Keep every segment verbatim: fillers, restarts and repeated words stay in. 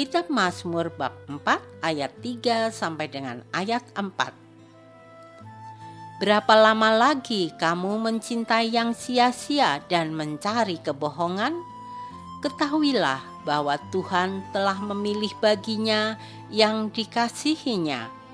Kitab Mazmur bab empat ayat tiga sampai dengan ayat empat. Berapa lama lagi kamu mencintai yang sia-sia dan mencari kebohongan? Ketahuilah bahwa Tuhan telah memilih baginya yang dikasihinya.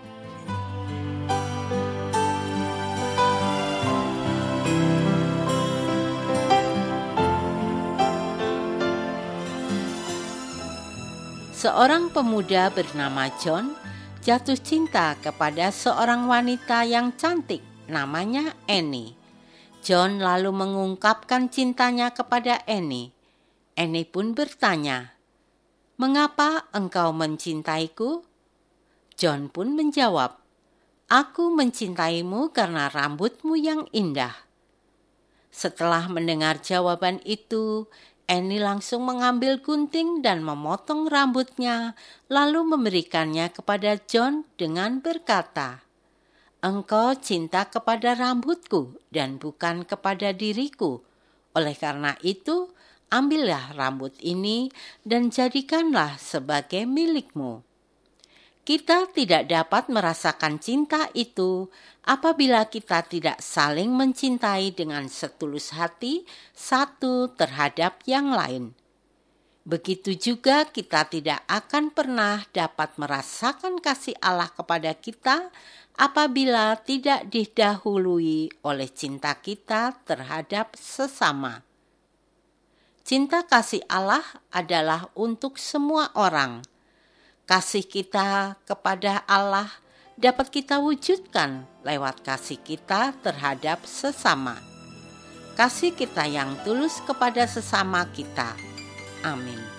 Seorang pemuda bernama John jatuh cinta kepada seorang wanita yang cantik, namanya Annie. John lalu mengungkapkan cintanya kepada Annie. Annie pun bertanya, "Mengapa engkau mencintaiku?" John pun menjawab, "Aku mencintaimu karena rambutmu yang indah." Setelah mendengar jawaban itu, Annie langsung mengambil gunting dan memotong rambutnya, lalu memberikannya kepada John dengan berkata, "Engkau cinta kepada rambutku dan bukan kepada diriku. Oleh karena itu, ambillah rambut ini dan jadikanlah sebagai milikmu." Kita tidak dapat merasakan cinta itu apabila kita tidak saling mencintai dengan setulus hati satu terhadap yang lain. Begitu juga kita tidak akan pernah dapat merasakan kasih Allah kepada kita apabila tidak didahului oleh cinta kita terhadap sesama. Cinta kasih Allah adalah untuk semua orang. Kasih kita kepada Allah dapat kita wujudkan lewat kasih kita terhadap sesama. Kasih kita yang tulus kepada sesama kita. Amin.